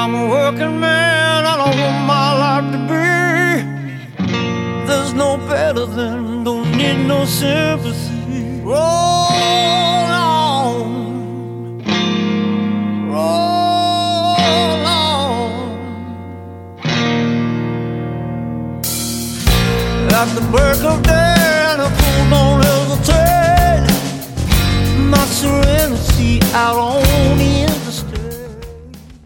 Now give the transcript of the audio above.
I'm a working man, I don't want my life to be. There's no better than, don't need no sympathy. Roll on, roll on. At the break of day,